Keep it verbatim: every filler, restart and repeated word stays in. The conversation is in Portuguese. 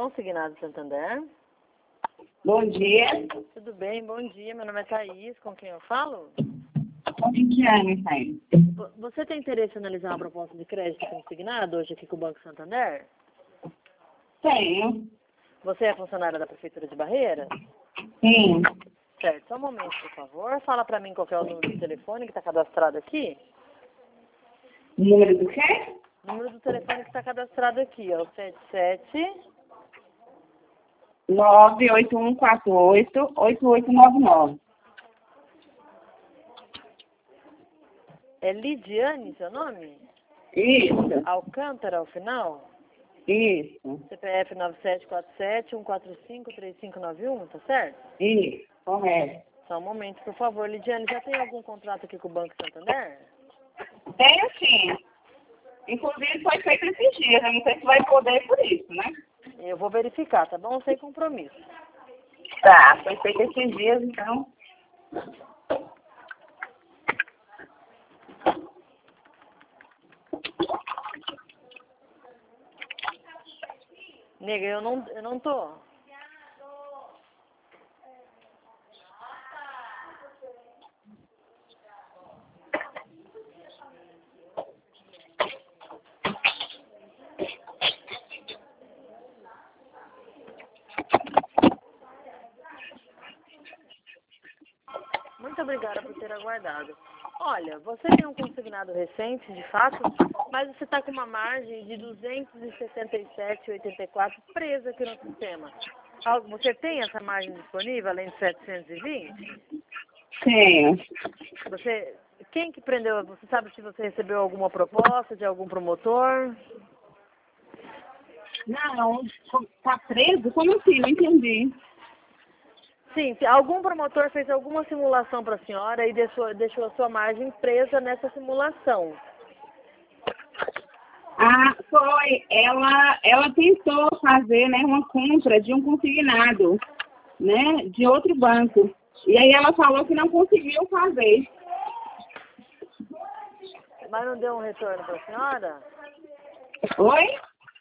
Consignado Santander. Bom dia. Tudo bem? Bom dia. Meu nome é Thaís. Com quem eu falo? Em que ano, Thaís? Vo- Você tem interesse em analisar uma proposta de crédito consignado hoje aqui com o Banco Santander? Tenho. Você é funcionária da Prefeitura de Barreiras? Sim. Certo. Só um momento, por favor. Fala pra mim qual que é o número do telefone que está cadastrado aqui. Número do quê? O número do telefone que está cadastrado aqui é o sete sete. nove oito um quatro oito, oito oito nove nove. É Lidiane, seu nome? Isso. Alcântara, ao final? Isso. C P F nove sete quatro sete, um quatro cinco, três cinco nove um, tá certo? Isso. Correto. Só um momento, por favor. Lidiane, já tem algum contrato aqui com o Banco Santander? Tenho sim. Inclusive foi feito esses dias. Eu não sei se vai poder por isso, né? Eu vou verificar, tá bom? Sem compromisso. Tá. Foi feito esses dias, então. Nega, eu não, eu não tô. Muito obrigada por ter aguardado. Olha, você tem um consignado recente, de fato, mas você está com uma margem de duzentos e sessenta e sete vírgula oitenta e quatro presa aqui no sistema. Ah, você tem essa margem disponível, além de setecentos e vinte? Tenho. Você, quem que prendeu? Você sabe se você recebeu alguma proposta de algum promotor? Não. Tá preso? Como assim? Não entendi. Sim, se algum promotor fez alguma simulação para a senhora e deixou, deixou a sua margem presa nessa simulação. Ah, foi. Ela, ela tentou fazer, né, uma compra de um consignado, né, de outro banco. E aí ela falou que não conseguiu fazer. Mas não deu um retorno para a senhora? Oi?